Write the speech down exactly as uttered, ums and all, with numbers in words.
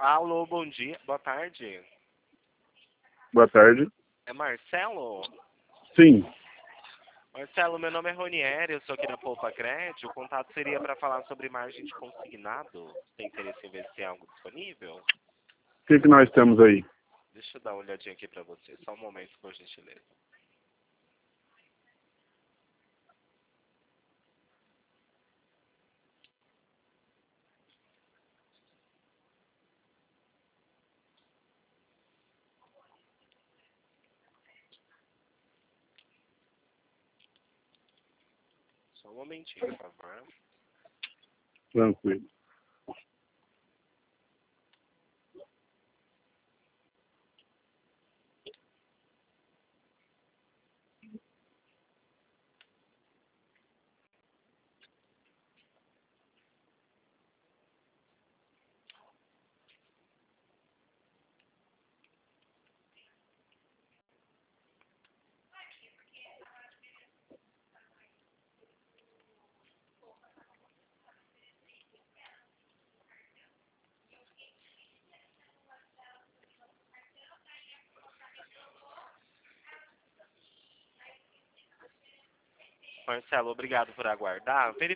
Alô, bom dia. Boa tarde. Boa tarde. É Marcelo? Sim. Marcelo, meu nome é Ronieri, eu sou aqui da Poupa Crédito. O contato seria para falar sobre margem de consignado. Tem interesse em ver se tem algo disponível? O que, que nós temos aí? Deixa eu dar uma olhadinha aqui para você. Só um momento, por gentileza. Só um momentinho, por favor. Tranquilo. Marcelo, obrigado por aguardar.